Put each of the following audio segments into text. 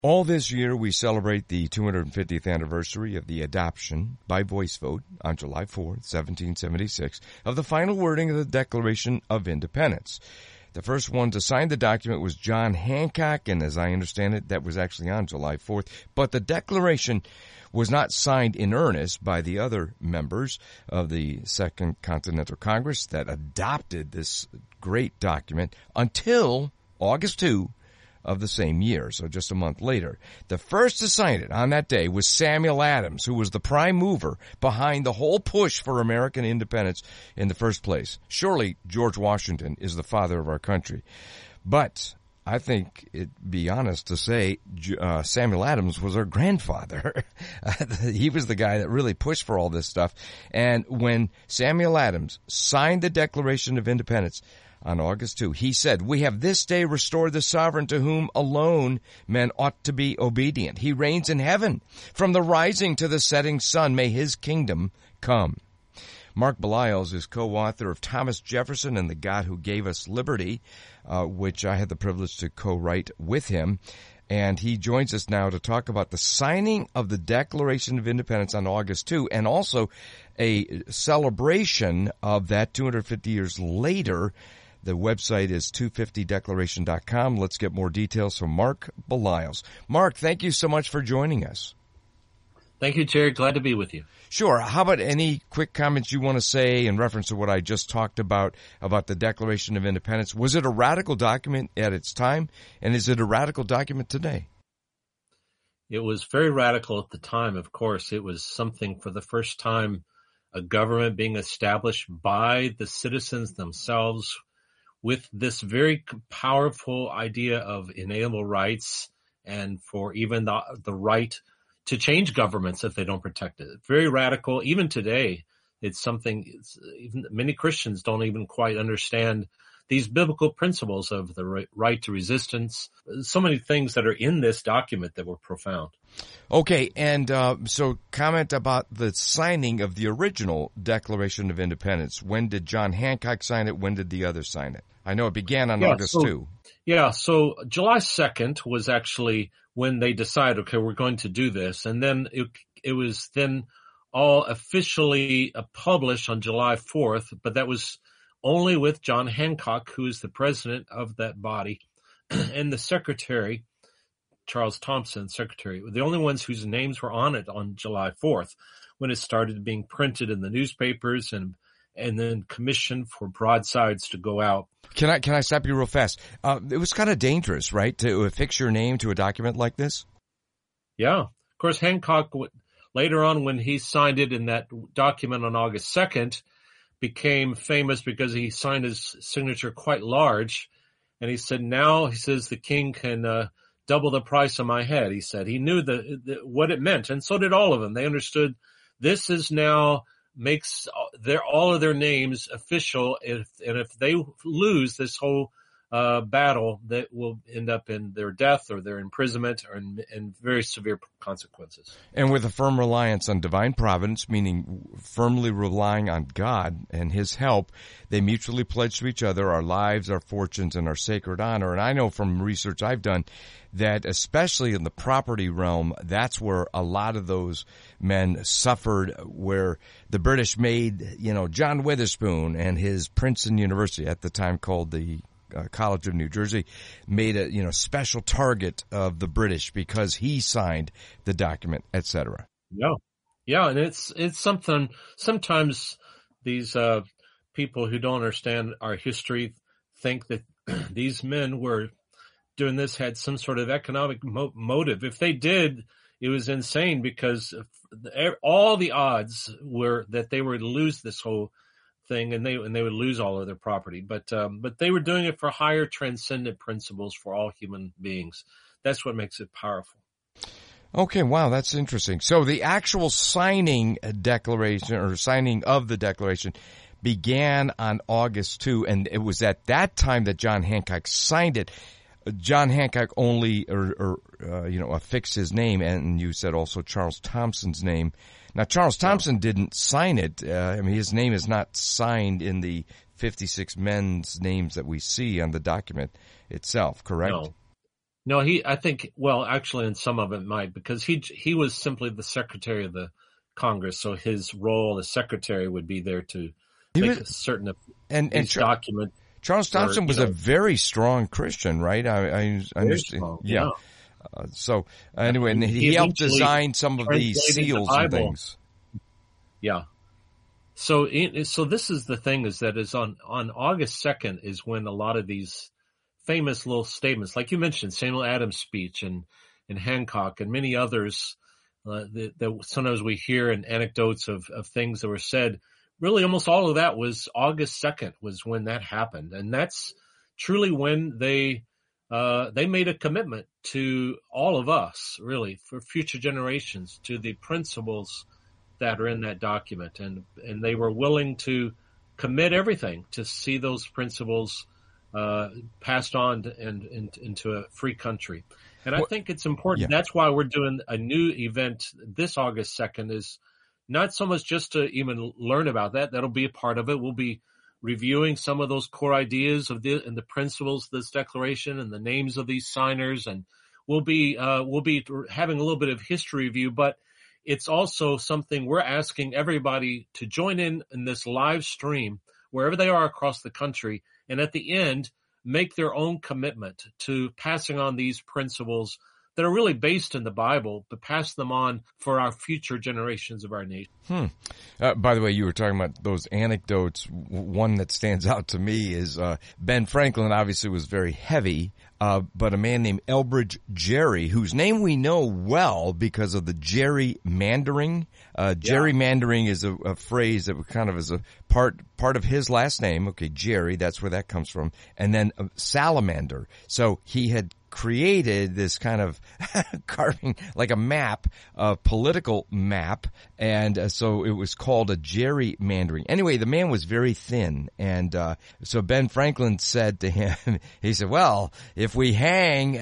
All this year, we celebrate the 250th anniversary of the adoption by voice vote on July 4th, 1776, of the final wording of the Declaration of Independence. The first one to sign the document was John Hancock, and as I understand it, that was actually on July 4th. But the Declaration was not signed in earnest by the other members of the Second Continental Congress that adopted this great document until August 2, of the same year, so just a month later. The first to sign it on that day was Samuel Adams, who was the prime mover behind the whole push for American independence in the first place. Surely George Washington is the father of our country. But I think it'd be honest to say Samuel Adams was our grandfather. He was the guy that really pushed for all this stuff. And when Samuel Adams signed the Declaration of Independence on August 2, he said, "We have this day restored the sovereign to whom alone men ought to be obedient. He reigns in heaven. From the rising to the setting sun, may his kingdom come." Mark Belials is co-author of Thomas Jefferson and the God Who Gave Us Liberty, which I had the privilege to co-write with him. And he joins us now to talk about the signing of the Declaration of Independence on August 2, and also a celebration of that 250 years later. The website is 250declaration.com. Let's get more details from Mark Belials. Mark, thank you so much for joining us. Thank you, Jerry. Glad to be with you. Sure. How about any quick comments you want to say in reference to what I just talked about the Declaration of Independence? Was it a radical document at its time, and is it a radical document today? It was very radical at the time, of course. It was something for the first time, a government being established by the citizens themselves, with this very powerful idea of inalienable rights and for even the right to change governments if they don't protect it. Very radical. Even today, it's something even many Christians don't even quite understand these biblical principles of the right to resistance. So many things that are in this document that were profound. Okay, and so comment about the signing of the original Declaration of Independence. When did John Hancock sign it? When did the others sign it? I know it began on August 2. Yeah, so July 2nd was actually when they decided, okay, we're going to do this. And then it was then all officially published on July 4th, but that was only with John Hancock, who is the president of that body, and the secretary, Charles Thompson, secretary, were the only ones whose names were on it on July 4th, when it started being printed in the newspapers and then commissioned for broadsides to go out. Can I stop you real fast? It was kind of dangerous, right, to affix your name to a document like this? Yeah. Of course, Hancock, later on when he signed it in that document on August 2nd, became famous because he signed his signature quite large. And he said, now, he says, the king can double the price of my head, he said. He knew what it meant, and so did all of them. They understood this is now makes all of their names official. If they lose this whole battle, that will end up in their death or their imprisonment or in very severe consequences. And with a firm reliance on divine providence, meaning firmly relying on God and his help, they mutually pledge to each other our lives, our fortunes, and our sacred honor. And I know from research I've done that especially in the property realm, that's where a lot of those men suffered, where the British made, John Witherspoon and his Princeton University, at the time called the College of New Jersey, made a special target of the British because he signed the document, etc. Yeah, and it's something. Sometimes these people who don't understand our history think that these men were doing this had some sort of economic motive. If they did, it was insane, because all the odds were that they were to lose this whole thing, and they would lose all of their property. But they were doing it for higher transcendent principles for all human beings. That's what makes it powerful. Okay, wow, that's interesting. So the actual signing of the Declaration began on August 2, and it was at that time that John Hancock signed it. John Hancock only, affixed his name, and you said also Charles Thompson's name. Now, Charles Thompson didn't sign it. His name is not signed in the 56 men's names that we see on the document itself, correct? No, I think, well, actually, in some of it might, because he was simply the secretary of the Congress, so his role as secretary would be there to He make was, certain of and these documents. Charles Thompson was a very strong Christian, right? I understand. Strong, yeah. So anyway, and he helped design some of these seals and things. Yeah. So this is the thing, is that is on August 2nd is when a lot of these famous little statements, like you mentioned, Samuel Adams' speech and Hancock and many others, that sometimes we hear in anecdotes of things that were said. Really, almost all of that was August 2nd was when that happened. And that's truly when they made a commitment to all of us, really, for future generations, to the principles that are in that document. And they were willing to commit everything to see those principles passed on into a free country. And I think it's important. Yeah. That's why we're doing a new event this August 2nd, is not so much just to even learn about that. That'll be a part of it. We'll be reviewing some of those core ideas and the principles of this declaration and the names of these signers. And we'll be having a little bit of history review, but it's also something we're asking everybody to join in this live stream wherever they are across the country. And at the end, make their own commitment to passing on these principles that are really based in the Bible, but pass them on for our future generations of our nation. By the way, you were talking about those anecdotes. One that stands out to me is Ben Franklin obviously was very heavy, but a man named Elbridge Gerry, whose name we know well because of the gerrymandering. Gerrymandering is a phrase that kind of is a part of his last name. Okay, Gerry, that's where that comes from. And then salamander. So he had created this kind of carving, like a map, a political map, and so it was called a gerrymandering. Anyway, the man was very thin, and so Ben Franklin said to him, he said, well, if we hang,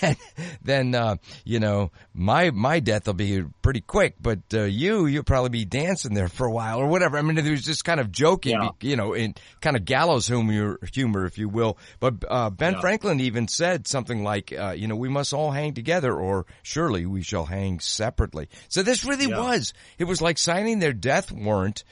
then you know, my death will be pretty quick, but you'll probably be dancing there for a while, or whatever. I mean, it was just kind of joking, you know, in kind of gallows humor, if you will. But Ben Franklin even said something like, you know, we must all hang together, or surely we shall hang separately. So this really it was like signing their death warrant,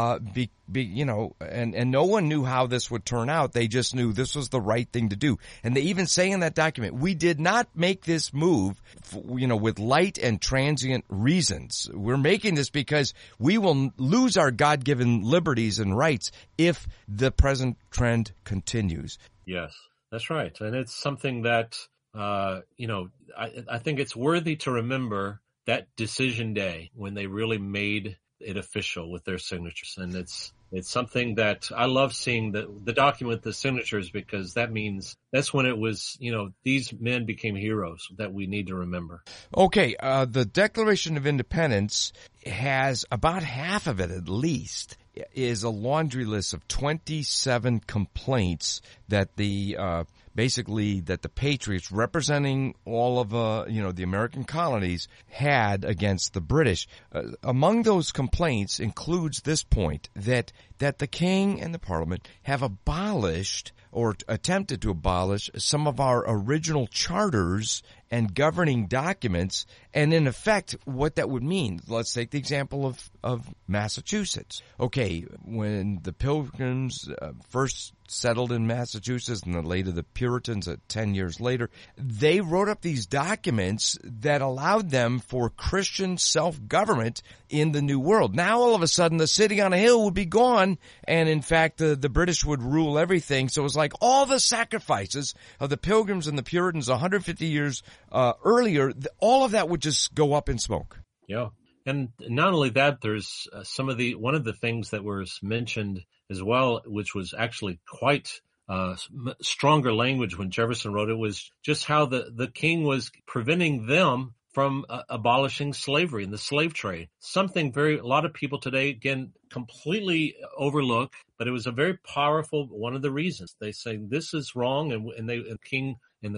you know, and no one knew how this would turn out. They just knew this was the right thing to do. And they even say in that document, we did not make this move, you know, with light and transient reasons. We're making this because we will lose our God-given liberties and rights if the present trend continues. Yes, that's right. And it's something that, you know, I think it's worthy to remember that decision day when they really made it official with their signatures. And it's something that I love seeing the document, the signatures, because that means that's when it was, you know, these men became heroes that we need to remember. Okay. The Declaration of Independence has about half of it, at least, is a laundry list of 27 complaints that basically that the Patriots, representing all of, you know, the American colonies, had against the British. Among those complaints includes this point, that the King and the Parliament have abolished or attempted to abolish some of our original charters and governing documents, and in effect, what that would mean. Let's take the example of Massachusetts. Okay, when the Pilgrims first settled in Massachusetts, and then later the Puritans 10 years later, they wrote up these documents that allowed them for Christian self-government in the New World. Now, all of a sudden, the city on a hill would be gone, and in fact, the British would rule everything. So it was like all the sacrifices of the Pilgrims and the Puritans 150 years earlier, all of that would just go up in smoke. Yeah. And not only that, there's one of the things that was mentioned as well, which was actually quite stronger language when Jefferson wrote it, was just how the king was preventing them from abolishing slavery and the slave trade. Something a lot of people today, again, completely overlook, but it was a very powerful one of the reasons. They say this is wrong, and the king in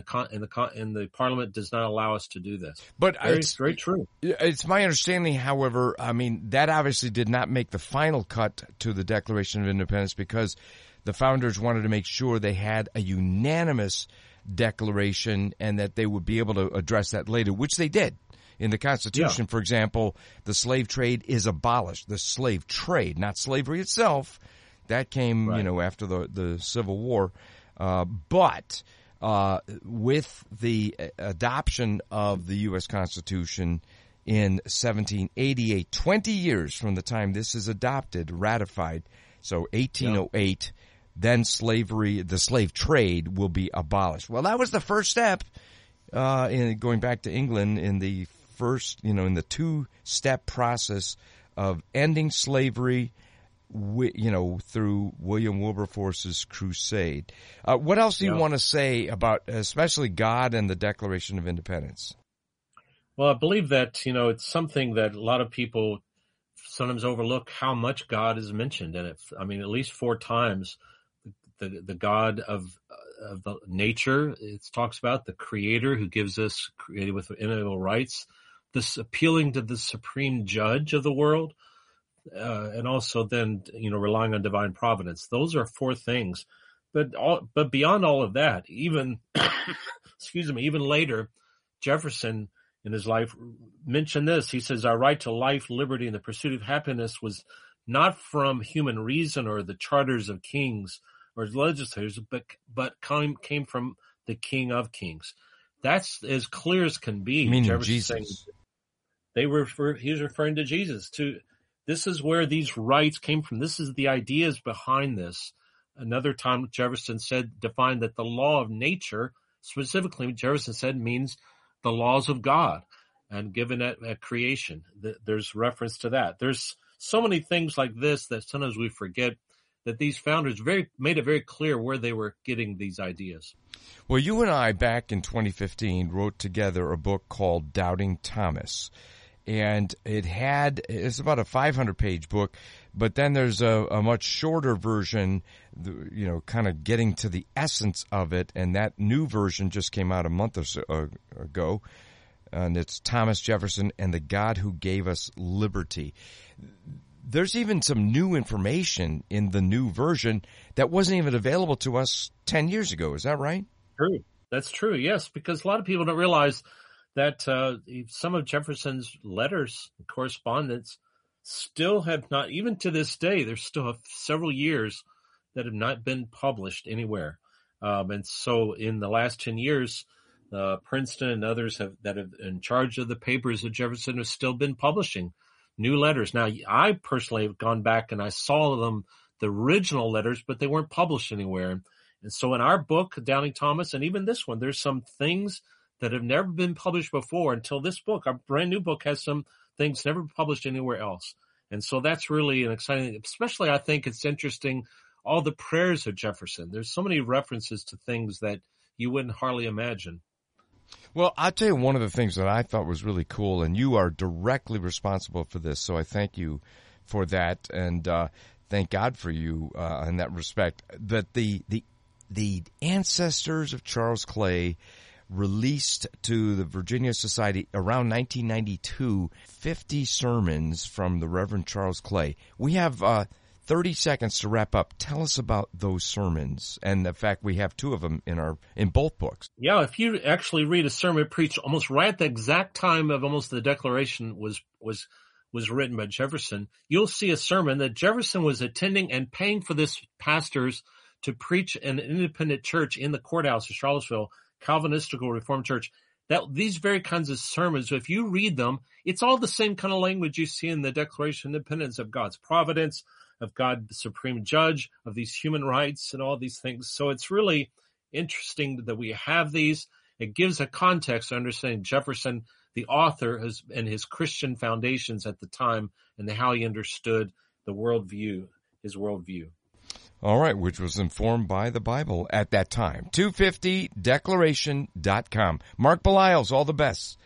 the Parliament does not allow us to do this. But it's very true. It's my understanding, however, I mean, that obviously did not make the final cut to the Declaration of Independence, because the founders wanted to make sure they had a unanimous Declaration, and that they would be able to address that later, which they did. In the Constitution, for example, the slave trade is abolished. The slave trade, not slavery itself. That came, after the Civil War. But with the adoption of the U.S. Constitution in 1788, 20 years from the time this is adopted, ratified, so 1808, then the slave trade will be abolished. Well, that was the first step in going back to England in the first, in the two-step process of ending slavery, through William Wilberforce's crusade. What else do you want to say about especially God and the Declaration of Independence? Well, I believe that, it's something that a lot of people sometimes overlook how much God is mentioned in it. I mean, at least 4 times the God of the nature, it talks about the creator who gives us created with inalienable rights, this appealing to the supreme judge of the world, and also then, relying on divine providence. Those are 4 things. But beyond all of that, even, even later, Jefferson in his life mentioned this. He says, our right to life, liberty, and the pursuit of happiness was not from human reason or the charters of kings or legislators, but came from the King of Kings. That's as clear as can be. Meaning Jesus. He was referring to Jesus. This is where these rights came from. This is the ideas behind this. Another time Jefferson defined that the law of nature, specifically Jefferson said, means the laws of God and given at creation. There's reference to that. There's so many things like this that sometimes we forget, that these founders made it very clear where they were getting these ideas. Well, you and I, back in 2015, wrote together a book called Doubting Thomas. And it's about a 500-page book, but then there's a much shorter version, kind of getting to the essence of it, and that new version just came out a month or so ago, and it's Thomas Jefferson and the God Who Gave Us Liberty. There's even some new information in the new version that wasn't even available to us 10 years ago. Is that right? True. That's true, yes, because a lot of people don't realize that some of Jefferson's letters and correspondence still have not, even to this day, there's still several years that have not been published anywhere. And so in the last 10 years, Princeton and others that have in charge of the papers of Jefferson have still been publishing new letters. Now, I personally have gone back and I saw them, the original letters, but they weren't published anywhere. And so in our book, Doubting Thomas, and even this one, there's some things that have never been published before until this book. Our brand new book has some things never published anywhere else. And so that's really an exciting, especially I think it's interesting, all the prayers of Jefferson. There's so many references to things that you wouldn't hardly imagine. Well, I'll tell you one of the things that I thought was really cool, and you are directly responsible for this, so I thank you for that, and thank God for you in that respect, that the ancestors of Charles Clay released to the Virginia Society around 1992, 50 sermons from the Reverend Charles Clay. We have 30 seconds to wrap up. Tell us about those sermons, and the fact we have 2 of them in both books. Yeah, if you actually read a sermon preached almost right at the exact time of almost the Declaration was written by Jefferson, you'll see a sermon that Jefferson was attending and paying for this pastors to preach an independent church in the courthouse of Charlottesville, Calvinistical Reformed Church. That these very kinds of sermons, if you read them, it's all the same kind of language you see in the Declaration of Independence, of God's providence, of God the supreme judge, of these human rights and all these things. So it's really interesting that we have these. It gives a context to understanding Jefferson, the author, and his Christian foundations at the time, and how he understood the worldview, his worldview. All right, which was informed by the Bible at that time. 250declaration.com. Mark Belials, all the best.